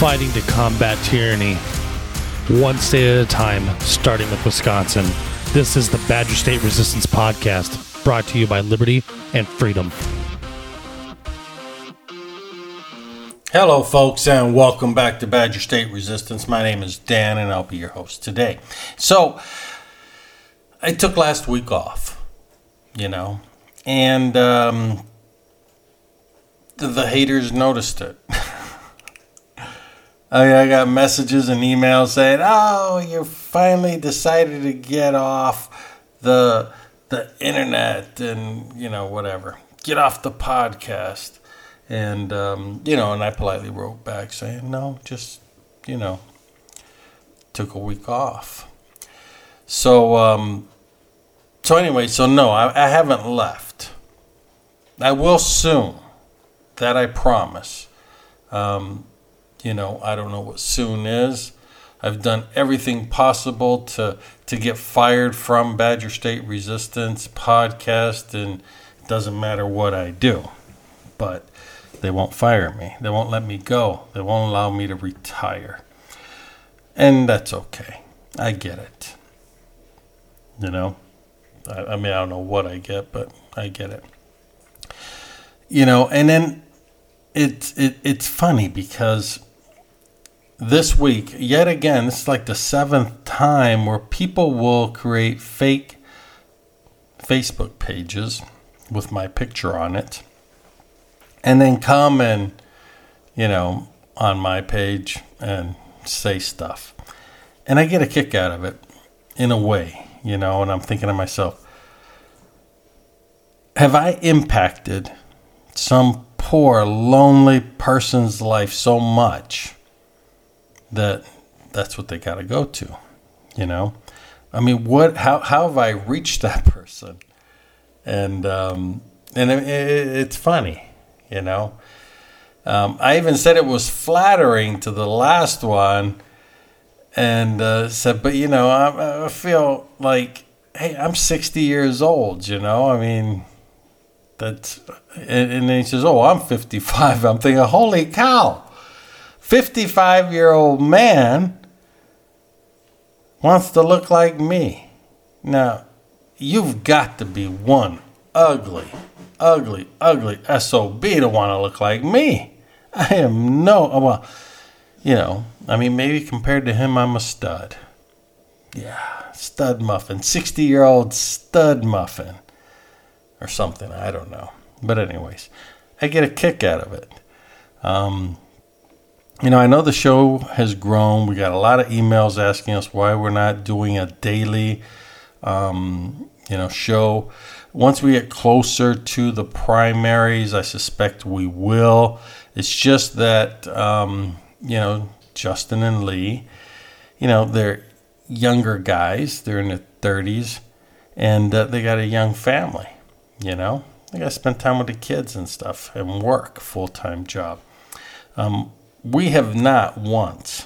fighting to combat tyranny, one state at a time, starting with Wisconsin. This is the Badger State Resistance Podcast, brought to you by Liberty and Freedom. Hello, folks, and welcome back to Badger State Resistance. My name is Dan, and I'll be your host today. So, I took last week off, and the haters noticed it. I got messages and emails saying, "Oh, you finally decided to get off the internet and whatever, get off the podcast." And and I politely wrote back saying, "No, just took a week off." So anyway, no, I haven't left. I will soon. That I promise. I don't know what soon is. I've done everything possible to get fired from Badger State Resistance Podcast, and it doesn't matter what I do. But they won't fire me. They won't let me go. They won't allow me to retire. And that's okay. I get it. I mean, I don't know what I get, but I get it. And then it's funny because this week, yet again, this is like the 7th time where people will create fake Facebook pages with my picture on it and then come and, on my page and say stuff. And I get a kick out of it in a way, and I'm thinking to myself, have I impacted some poor, lonely person's life so much that that's what they got to go to, I mean, how have I reached that person? And it's funny, I even said it was flattering to the last one and said, but, I feel like, hey, I'm 60 years old, I mean, that's, and then he says, oh, I'm 55. I'm thinking, holy cow. 55-year-old man wants to look like me. Now, you've got to be one ugly SOB to want to look like me. I am maybe compared to him, I'm a stud. Yeah, stud muffin. 60-year-old stud muffin. Or something, I don't know. But anyways, I get a kick out of it. I know the show has grown. We got a lot of emails asking us why we're not doing a daily, show. Once we get closer to the primaries, I suspect we will. It's just that, Justin and Lee, they're younger guys. They're in their 30s, and they got a young family, They got to spend time with the kids and stuff and work, full-time job. We have not once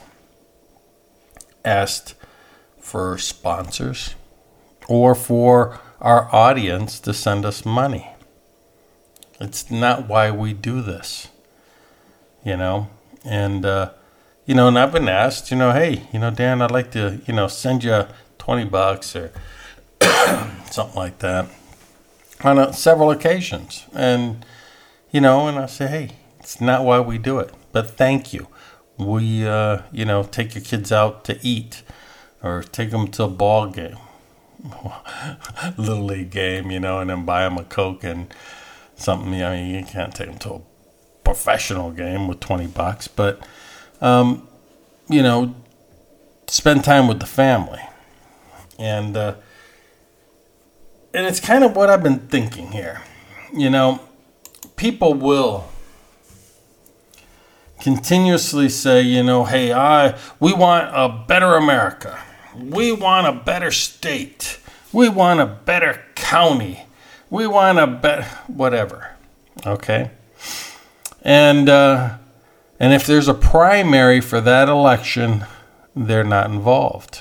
asked for sponsors or for our audience to send us money. It's not why we do this, and, and I've been asked, hey, Dan, I'd like to, send you $20 or something like that on several occasions. And, and I say, hey, it's not why we do it. But thank you. We, take your kids out to eat or take them to a ball game, Little League game, and then buy them a Coke and something. You can't take them to a professional game with $20, but, spend time with the family. And it's kind of what I've been thinking here. People will continuously say, hey, we want a better America. We want a better state. We want a better county. We want a better whatever. Okay? And if there's a primary for that election, they're not involved.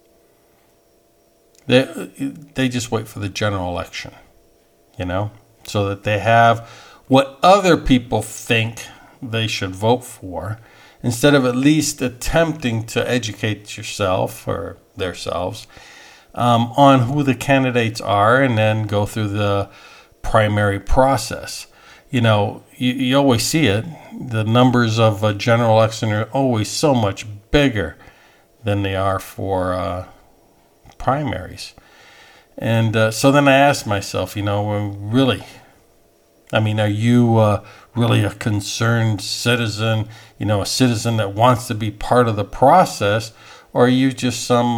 They just wait for the general election, so that they have what other people think they should vote for, instead of at least attempting to educate yourself or themselves on who the candidates are, and then go through the primary process. You always see it. The numbers of a general election are always so much bigger than they are for primaries. And so then I asked myself, really, are you really a concerned citizen, a citizen that wants to be part of the process, or are you just some,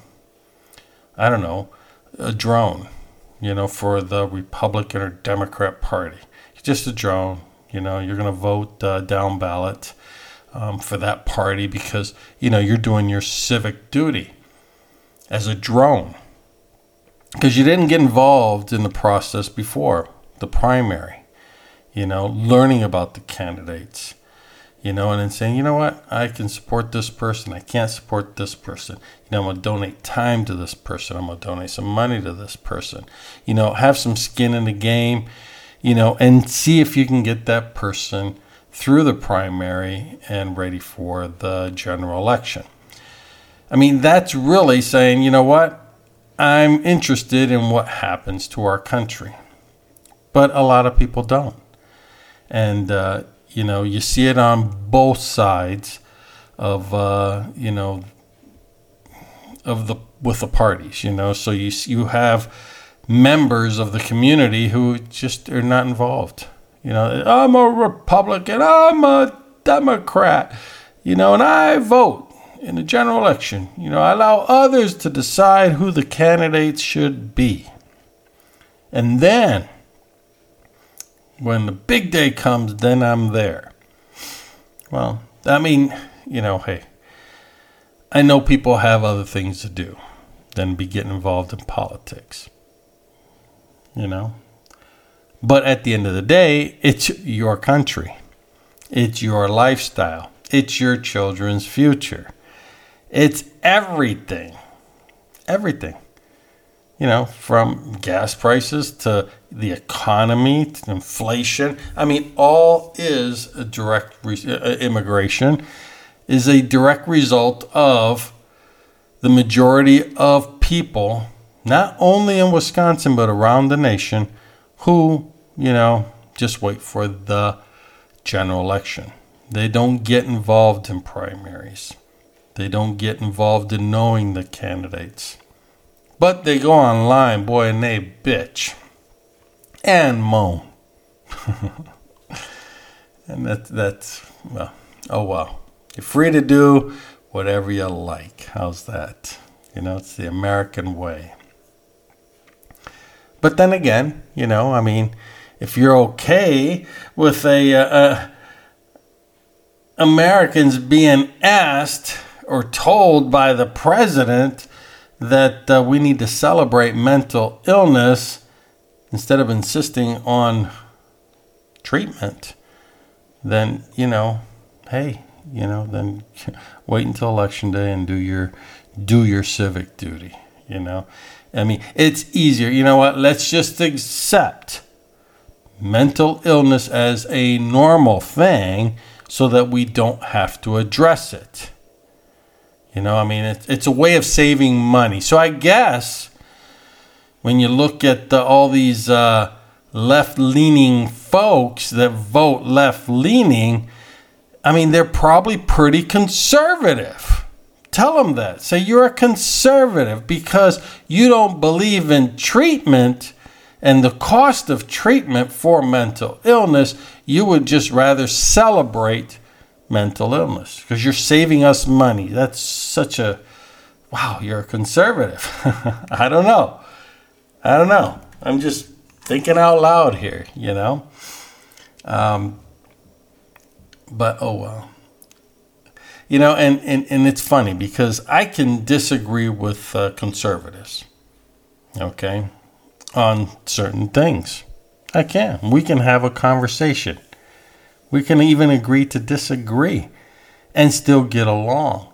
a drone, for the Republican or Democrat Party? You're just a drone, you're going to vote down ballot for that party because, you're doing your civic duty as a drone. Because you didn't get involved in the process before the primary, learning about the candidates, and then saying, you know what, I can support this person, I can't support this person. I'm going to donate time to this person, I'm going to donate some money to this person. Have some skin in the game, and see if you can get that person through the primary and ready for the general election. That's really saying, you know what, I'm interested in what happens to our country. But a lot of people don't. And, you see it on both sides of, with the parties, So you have members of the community who just are not involved. I'm a Republican, I'm a Democrat, and I vote in the general election. I allow others to decide who the candidates should be. And then, when the big day comes, then I'm there. Well, hey, I know people have other things to do than be getting involved in politics. But at the end of the day, it's your country. It's your lifestyle. It's your children's future. It's everything. Everything. From gas prices to the economy to inflation. All is a direct immigration is a direct result of the majority of people, not only in Wisconsin, but around the nation, who, just wait for the general election. They don't get involved in primaries. They don't get involved in knowing the candidates. But they go online, boy, and they bitch and moan. And that's well, oh well. You're free to do whatever you like. How's that? It's the American way. But then again, if you're okay with Americans being asked or told by the president that we need to celebrate mental illness instead of insisting on treatment, then, hey, then wait until election day and do your civic duty, It's easier. You know what? Let's just accept mental illness as a normal thing so that we don't have to address it. It's a way of saving money. So I guess when you look at all these left-leaning folks that vote left-leaning, they're probably pretty conservative. Tell them that. Say you're a conservative because you don't believe in treatment and the cost of treatment for mental illness. You would just rather celebrate mental illness because you're saving us money. That's such a, wow, you're a conservative. I don't know. I'm just thinking out loud here, But oh well. And it's funny because I can disagree with conservatives, okay, on certain things. I can. We can have a conversation. We can even agree to disagree and still get along.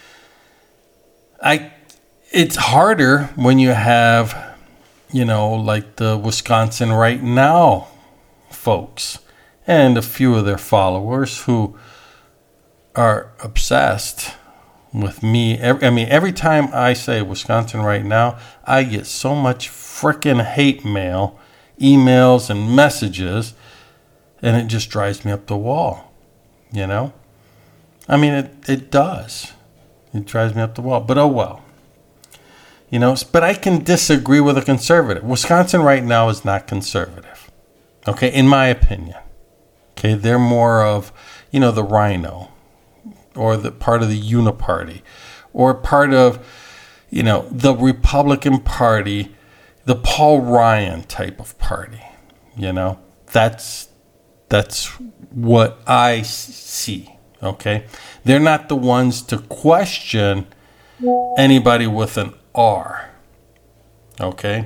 It's harder when you have, like the Wisconsin Right Now folks and a few of their followers who are obsessed with me. Every time I say Wisconsin right now, I get so much frickin' hate mail, emails, and messages, and it just drives me up the wall, you know? I mean, it does. It drives me up the wall, but oh well. You know, but I can disagree with a conservative. Wisconsin right now is not conservative, okay, in my opinion. Okay, they're more of, you know, the Rhino, or the part of the Uniparty, or part of, you know, the Republican Party, the Paul Ryan type of party. You know, that's what I see. Okay, they're not the ones to question anybody with an R. Okay,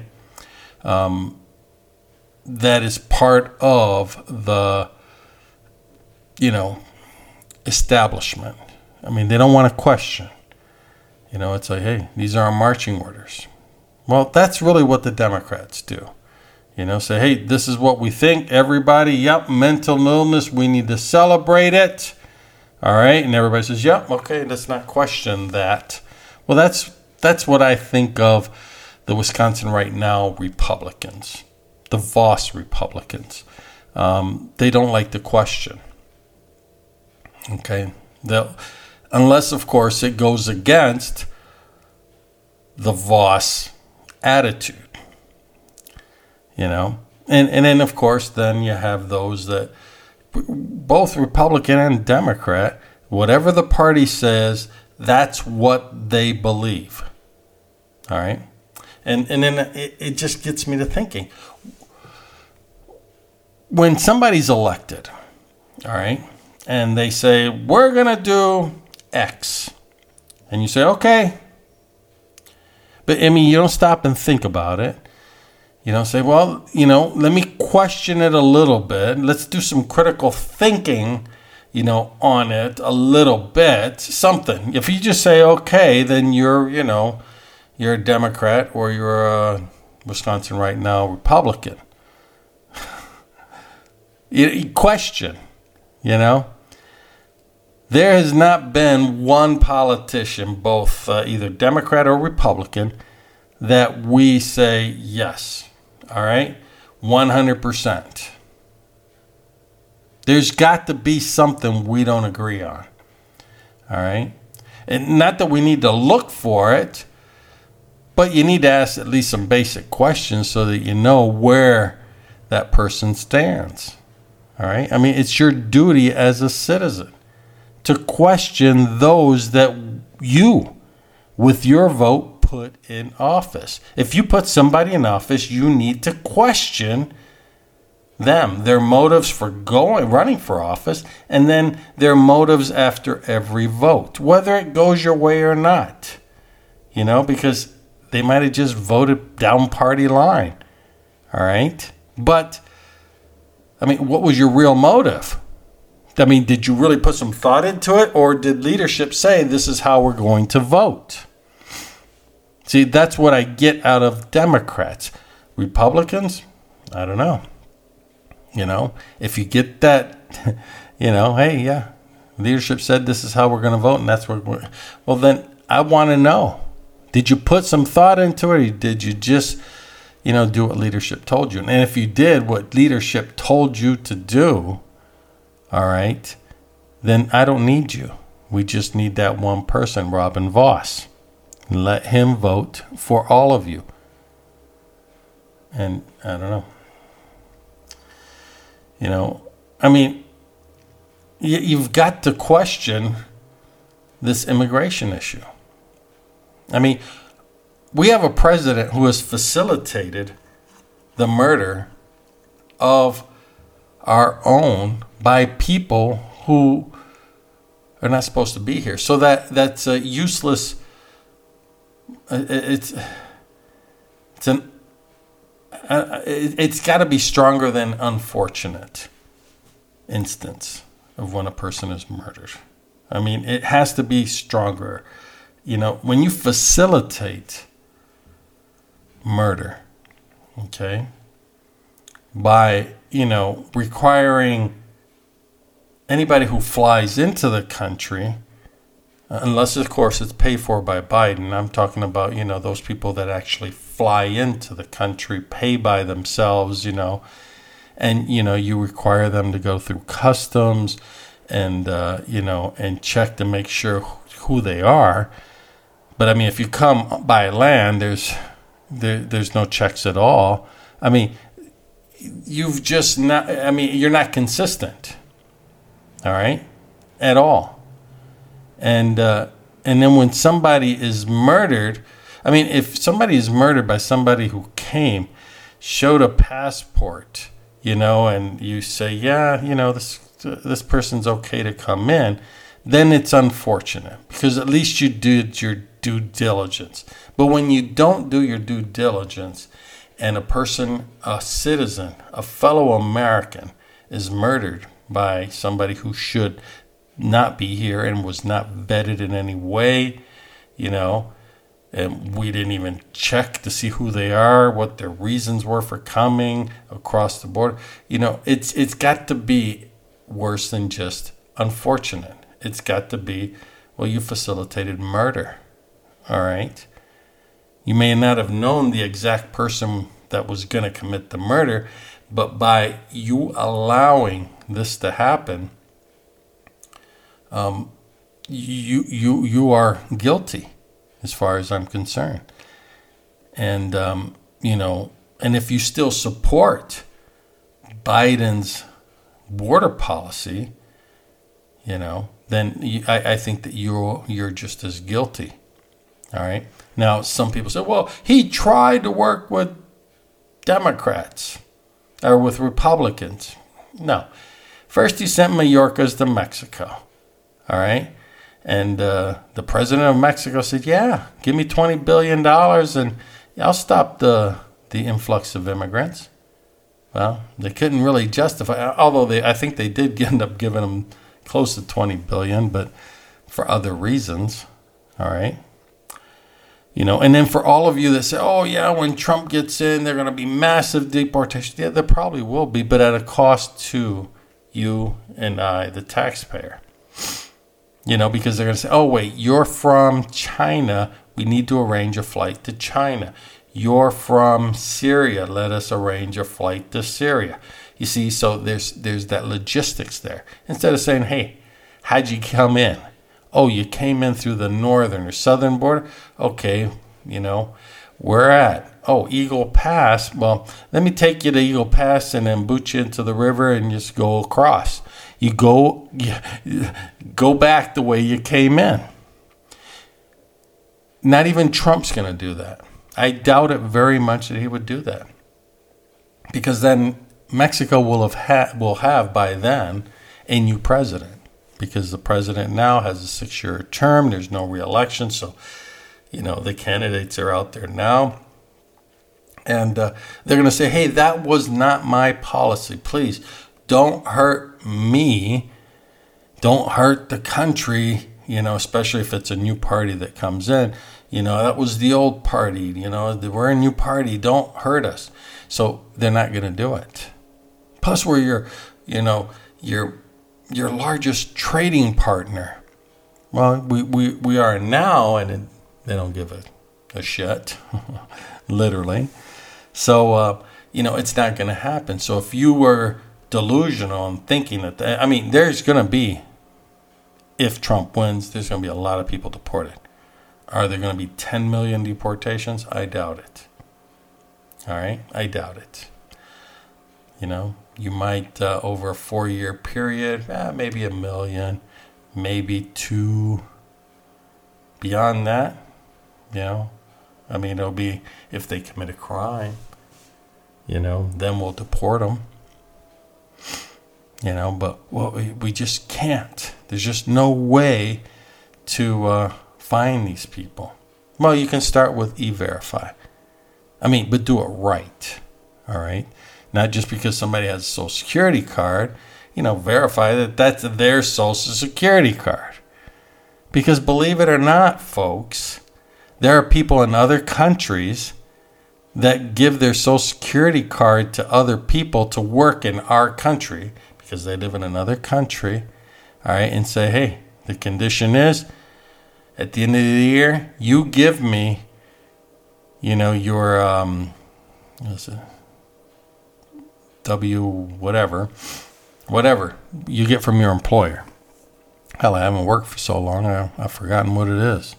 that is part of the, you know, establishment. I mean, they don't want to question. You know, it's like, hey, these are our marching orders. Well, that's really what the Democrats do. You know, say, hey, this is what we think. Everybody, yep, mental illness, we need to celebrate it. All right, and everybody says, yep, okay, let's not question that. Well, that's what I think of the Wisconsin right now Republicans, the Voss Republicans. They don't like to question. Okay, unless, of course, it goes against the Voss attitude, you know. And then, of course, then you have those that, both Republican and Democrat, whatever the party says, that's what they believe. All right? And then it just gets me to thinking. When somebody's elected, all right, and they say, we're going to do X. And you say, okay. But, I mean, you don't stop and think about it. You don't say, well, you know, let me question it a little bit. Let's do some critical thinking, you know, on it a little bit. Something. If you just say, okay, then you're, you know, you're a Democrat or you're a Wisconsin right now Republican. You question, you know. There has not been one politician, both either Democrat or Republican, that we say yes, all right, 100%. There's got to be something we don't agree on, all right? And not that we need to look for it, but you need to ask at least some basic questions so that you know where that person stands, all right? I mean, it's your duty as a citizen to question those that you, with your vote, put in office. If you put somebody in office, you need to question them, their motives for running for office, and then their motives after every vote, whether it goes your way or not. You know, because they might have just voted down party line. All right? But, I mean, what was your real motive? I mean, did you really put some thought into it, or did leadership say this is how we're going to vote? See, that's what I get out of Democrats. Republicans, I don't know. You know, if you get that, you know, hey, yeah, leadership said this is how we're going to vote, and that's what we're. Well, then I want to know. Did you put some thought into it, or did you just, you know, do what leadership told you? And if you did what leadership told you to do, all right, then I don't need you. We just need that one person, Robin Voss. Let him vote for all of you. And I don't know. You know, I mean, you've got to question this immigration issue. I mean, we have a president who has facilitated the murder of our own by people who are not supposed to be here. So that's a useless. It's got to be stronger than unfortunate instance of when a person is murdered. I mean, it has to be stronger. You know, when you facilitate murder, okay, by, you know, requiring anybody who flies into the country, unless, of course, it's paid for by Biden. I'm talking about, those people that actually fly into the country, pay by themselves, and, you require them to go through customs and, and check to make sure who they are. But, I mean, if you come by land, there's no checks at all. I mean, you're not consistent, all right, at all. And then when somebody is murdered, I mean, if somebody is murdered by somebody who came, showed a passport, and you say, yeah, this person's okay to come in, then it's unfortunate because at least you did your due diligence. But when you don't do your due diligence and a person, a citizen, a fellow American is murdered by somebody who should not be here and was not vetted in any way, and we didn't even check to see who they are, what their reasons were for coming across the border. It's got to be worse than just unfortunate. It's got to be, well, you facilitated murder, all right? You may not have known the exact person that was going to commit the murder, but by you allowing this to happen, you are guilty as far as I'm concerned. And, and if you still support Biden's border policy, then I think that you're just as guilty. All right. Now, some people say, well, he tried to work with Democrats or with Republicans. No. First, he sent Mayorkas to Mexico. All right. And the president of Mexico said, yeah, give me $20 billion and I'll stop the influx of immigrants. Well, they couldn't really justify, although I think they did end up giving them close to $20 billion, but for other reasons. All right. And then for all of you that say, oh, yeah, when Trump gets in, there are going to be massive deportations. Yeah, there probably will be, but at a cost to you and I, the taxpayer. Because they're going to say, oh, wait, you're from China. We need to arrange a flight to China. You're from Syria. Let us arrange a flight to Syria. You see, so there's that logistics there. Instead of saying, hey, how'd you come in? Oh, you came in through the northern or southern border? Okay, where at? Oh, Eagle Pass. Well, let me take you to Eagle Pass and then boot you into the river and just go across. You go back the way you came in. Not even Trump's going to do that. I doubt it very much that he would do that. Because then Mexico will have by then a new president. Because the president now has a 6-year term. There's no re-election. So, the candidates are out there now. And they're going to say, hey, that was not my policy. Please, don't hurt me. Don't hurt the country, especially if it's a new party that comes in. That was the old party. We're a new party. Don't hurt us. So they're not going to do it. Plus, we're your largest trading partner. Well, we are now, and they don't give a shit, literally. So, it's not going to happen. So if you were delusional and thinking that, there's going to be, if Trump wins, there's going to be a lot of people deported. Are there going to be 10 million deportations? I doubt it. All right? I doubt it. You might, over a 4-year period, maybe 1 million, maybe 2. Beyond that, it'll be if they commit a crime, then we'll deport them. But we just can't. There's just no way to find these people. Well, you can start with E-Verify. But do it right, all right? Not just because somebody has a Social Security card, verify that that's their Social Security card. Because believe it or not, folks, there are people in other countries that give their Social Security card to other people to work in our country because they live in another country all right, and say, hey, the condition is at the end of the year, you give me, your whatever you get from your employer. Hell, I haven't worked for so long, I've forgotten what it is.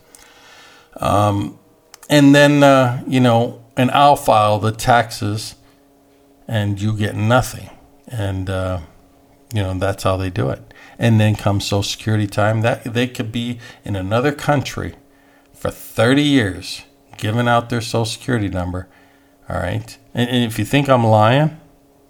And then, and I'll file the taxes and you get nothing. And, that's how they do it. And then comes Social Security time. That they could be in another country for 30 years giving out their Social Security number. All right. And if you think I'm lying,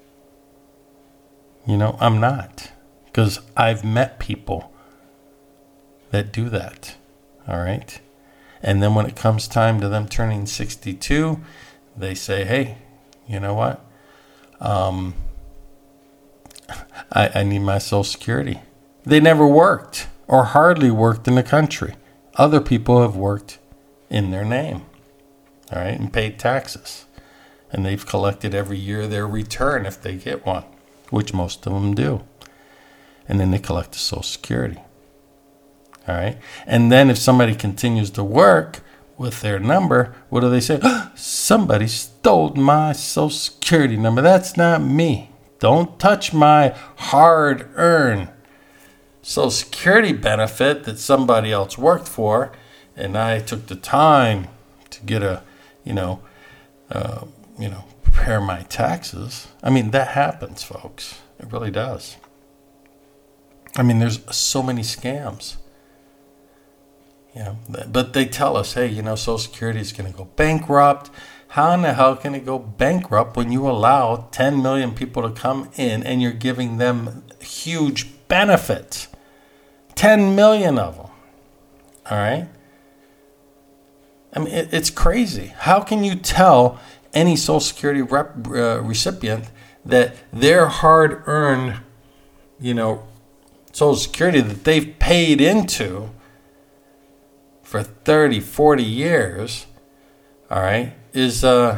I'm not. Because I've met people that do that. All right. And then when it comes time to them turning 62, they say, hey, you know what? I need my Social Security. They never worked or hardly worked in the country. Other people have worked in their name, all right, and paid taxes. And they've collected every year their return if they get one, which most of them do. And then they collect the Social Security, all right? And then if somebody continues to work with their number, what do they say? Somebody stole my Social Security number. That's not me. Don't touch my hard-earned Social Security benefit that somebody else worked for, and I took the time to get prepare my taxes. I mean, that happens, folks. It really does. I mean, there's so many scams. But they tell us, hey, Social Security is going to go bankrupt. How in the hell can it go bankrupt when you allow 10 million people to come in and you're giving them huge benefits? 10 million of them. All right? I mean, it's crazy. How can you tell any Social Security recipient that their hard-earned, Social Security that they've paid into for 30, 40 years, all right, and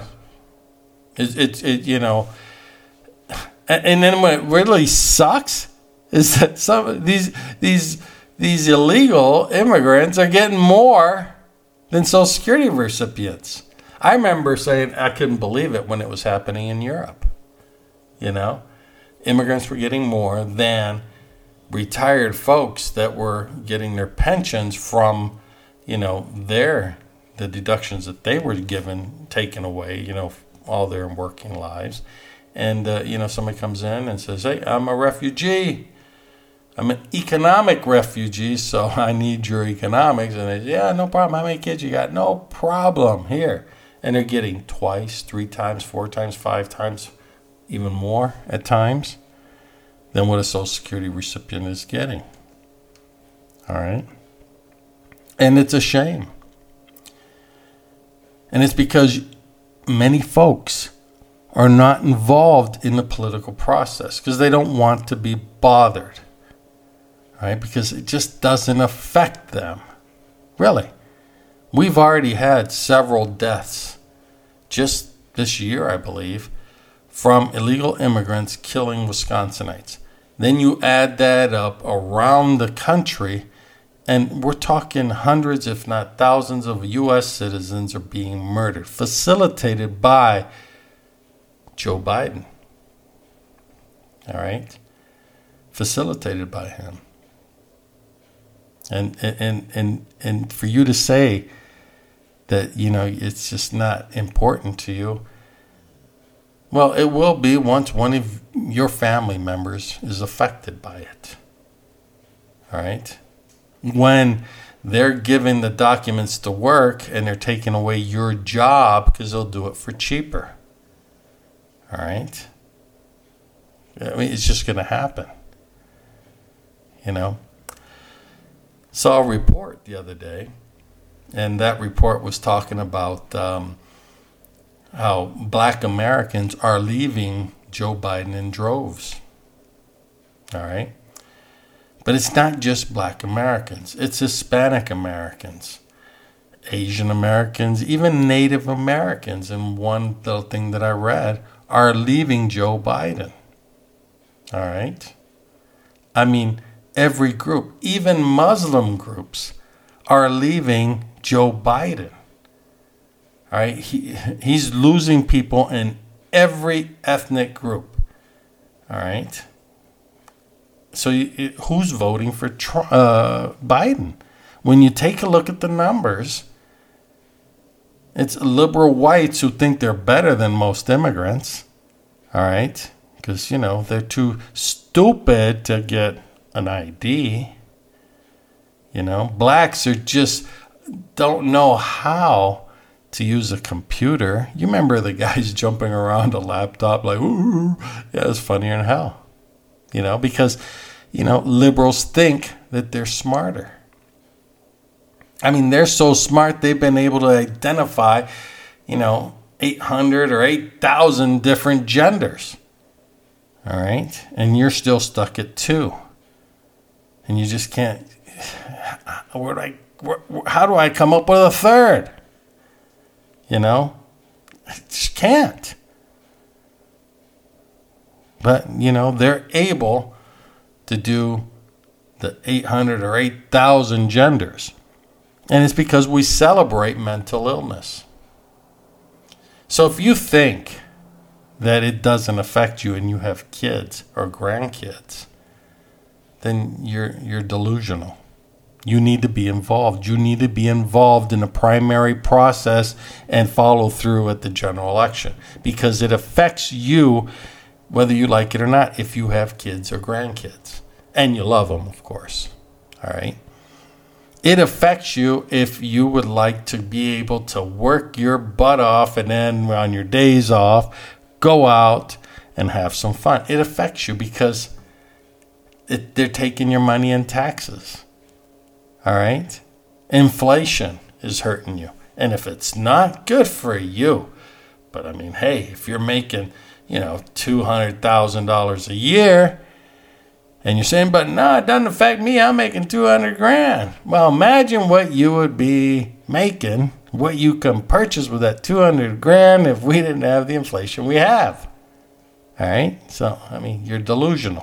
then what really sucks is that some of these illegal immigrants are getting more than Social Security recipients. I remember saying I couldn't believe it when it was happening in Europe. Immigrants were getting more than retired folks that were getting their pensions from, the deductions that they were given, taken away, all their working lives. And, somebody comes in and says, hey, I'm a refugee. I'm an economic refugee, so I need your economics. And they say, yeah, no problem. How many kids you got? No problem. Here. And they're getting twice, 3 times, 4 times, 5 times, even more at times than what a Social Security recipient is getting. All right? And it's a shame. And it's because many folks are not involved in the political process because they don't want to be bothered, right? Because it just doesn't affect them. Really. We've already had several deaths just this year, I believe, from illegal immigrants killing Wisconsinites. Then you add that up around the country, and we're talking hundreds, if not thousands, of U.S. citizens are being murdered, facilitated by Joe Biden. All right? Facilitated by him. And for you to say that, it's just not important to you, well, it will be once one of your family members is affected by it. All right? When they're giving the documents to work and they're taking away your job because they'll do it for cheaper. All right? I mean, it's just going to happen. Saw a report the other day, and that report was talking about how black Americans are leaving Joe Biden in droves. All right? But it's not just black Americans. It's Hispanic Americans, Asian Americans, even Native Americans. And one little thing that I read are leaving Joe Biden. All right? I mean, every group, even Muslim groups, are leaving Joe Biden. All right, he's losing people in every ethnic group. All right. So who's voting for Biden? When you take a look at the numbers, it's liberal whites who think they're better than most immigrants. All right. Because, they're too stupid to get an ID. Blacks are just don't know how to use a computer. You remember the guys jumping around a laptop like, ooh, yeah, it's funnier than hell. Because, liberals think that they're smarter. I mean, they're so smart, they've been able to identify, 800 or 8,000 different genders. All right. And you're still stuck at 2. And you just can't. How do I come up with a third? I just can't. But, they're able to do the 800 or 8,000 genders. And it's because we celebrate mental illness. So if you think that it doesn't affect you and you have kids or grandkids, then you're delusional. You need to be involved. You need to be involved in the primary process and follow through at the general election because it affects you whether you like it or not if you have kids or grandkids. And you love them, of course. All right. It affects you if you would like to be able to work your butt off and then on your days off, go out and have some fun. It affects you because they're taking your money in taxes. All right? Inflation is hurting you. And if it's not, good for you. But I mean, hey, if you're making, $200,000 a year and you're saying, but no, it doesn't affect me. I'm making $200,000. Well, imagine what you would be making, what you can purchase with that $200,000 if we didn't have the inflation we have. All right? So, I mean, you're delusional.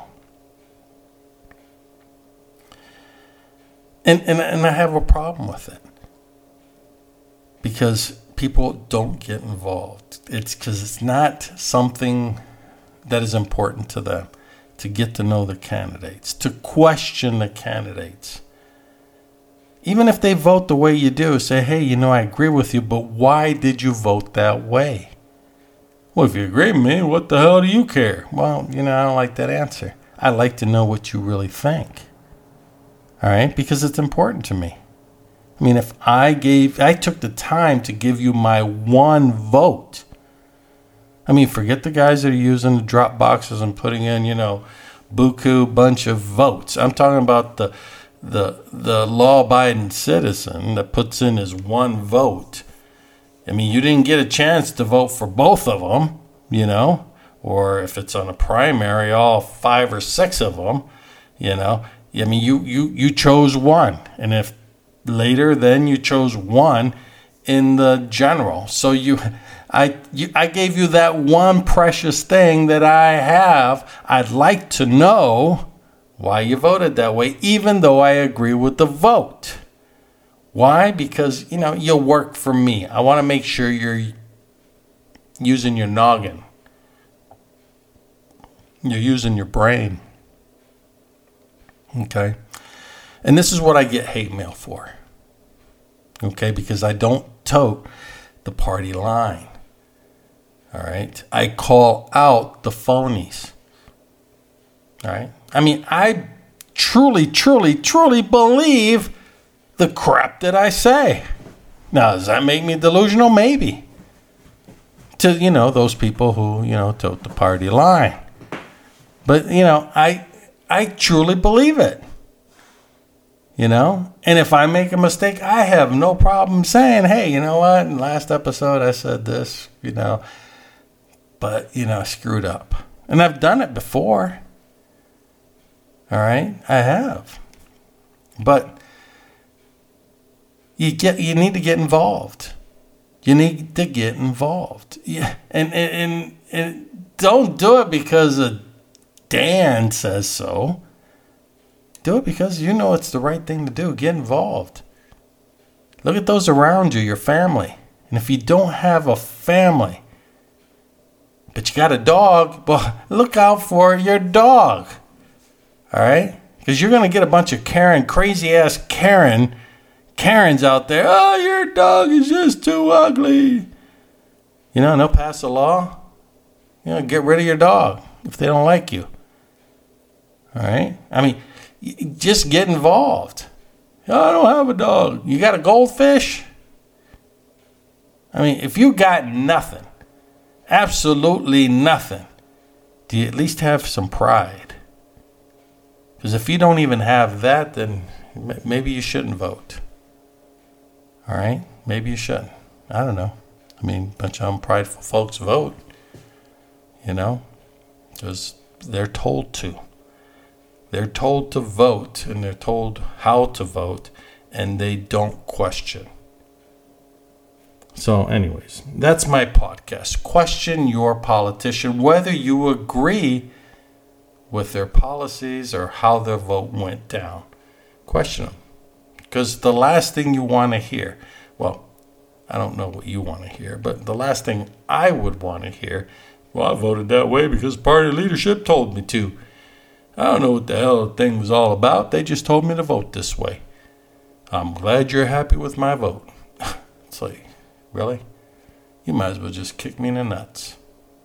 And I have a problem with it because people don't get involved. It's because it's not something that is important to them to get to know the candidates, to question the candidates. Even if they vote the way you do, say, hey, I agree with you, but why did you vote that way? Well, if you agree with me, what the hell do you care? Well, I don't like that answer. I like to know what you really think. All right, because it's important to me. I mean, if I took the time to give you my one vote. I mean, forget the guys that are using the drop boxes and putting in, buku bunch of votes. I'm talking about the law-abiding citizen that puts in his one vote. I mean, you didn't get a chance to vote for both of them, or if it's on a primary, all 5 or 6 of them, I mean, you chose one, and if later then you chose one in the general. So I gave you that one precious thing that I have. I'd like to know why you voted that way, even though I agree with the vote. Why? Because you'll work for me. I want to make sure you're using your noggin. You're using your brain. Okay. And this is what I get hate mail for. Okay. Because I don't tote the party line. All right. I call out the phonies. All right. I mean, I truly believe the crap that I say. Now, does that make me delusional? Maybe. To, those people who, tote the party line. But, I truly believe it. And if I make a mistake, I have no problem saying, hey, you know what? In the last episode, I said this, but, I screwed up. And I've done it before. All right? I have. But you need to get involved. You need to get involved. Yeah. And don't do it because Dan says so. Do it because you know it's the right thing to do. Get involved. Look at those around you, your family. And if you don't have a family, but you got a dog, well, look out for your dog. All right? Because you're going to get a bunch of crazy-ass Karens out there. Oh, your dog is just too ugly. You know, and they'll pass a law. You know, get rid of your dog if they don't like you. All right? I mean, just get involved. Oh, I don't have a dog. You got a goldfish? I mean, if you got nothing, absolutely nothing, do you at least have some pride? Because if you don't even have that, then maybe you shouldn't vote. All right? Maybe you shouldn't. I don't know. I mean, a bunch of unprideful folks vote, you know, because they're told to. They're told to vote, and they're told how to vote, and they don't question. So anyways, that's my podcast. Question your politician, whether you agree with their policies or how their vote went down. Question them. Because the last thing you want to hear, well, I don't know what you want to hear, but the last thing I would want to hear, well, I voted that way because party leadership told me to. I don't know what the hell the thing was all about. They just told me to vote this way. I'm glad you're happy with my vote. It's like, really? You might as well just kick me in the nuts.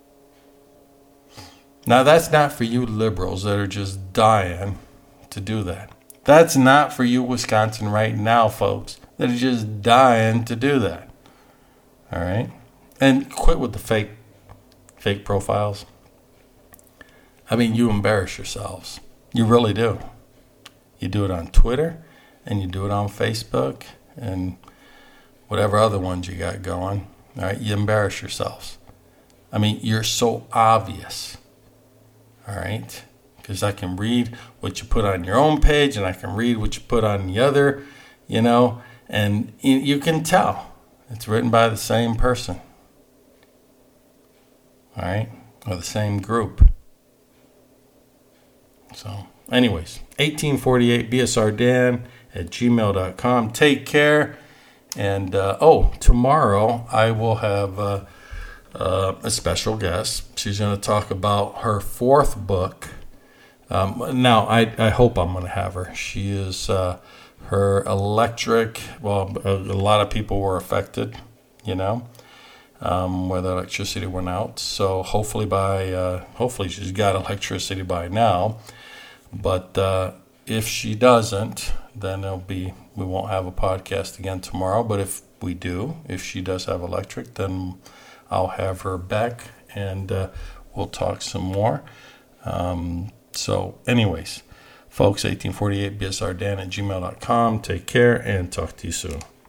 Now, that's not for you liberals that are just dying to do that. That's not for you Wisconsin right now, folks, that are just dying to do that. All right? And quit with the fake profiles. I mean, you embarrass yourselves. You really do. You do it on Twitter, and you do it on Facebook, and whatever other ones you got going. All right? You embarrass yourselves. I mean, you're so obvious. All right? Because I can read what you put on your own page, and I can read what you put on the other, you know, and you can tell it's written by the same person. All right? Or the same group. So, anyways, 1848 bsrdan@gmail.com. Take care. And, tomorrow I will have a special guest. She's going to talk about her fourth book. Now, I hope I'm going to have her. She is her electric. Well, a lot of people were affected, you know, where the electricity went out. So hopefully she's got electricity by now. But if she doesn't, then we won't have a podcast again tomorrow. But if she does have electric, then I'll have her back and we'll talk some more. So anyways, folks, 1848bsrdan@gmail.com. Take care and talk to you soon.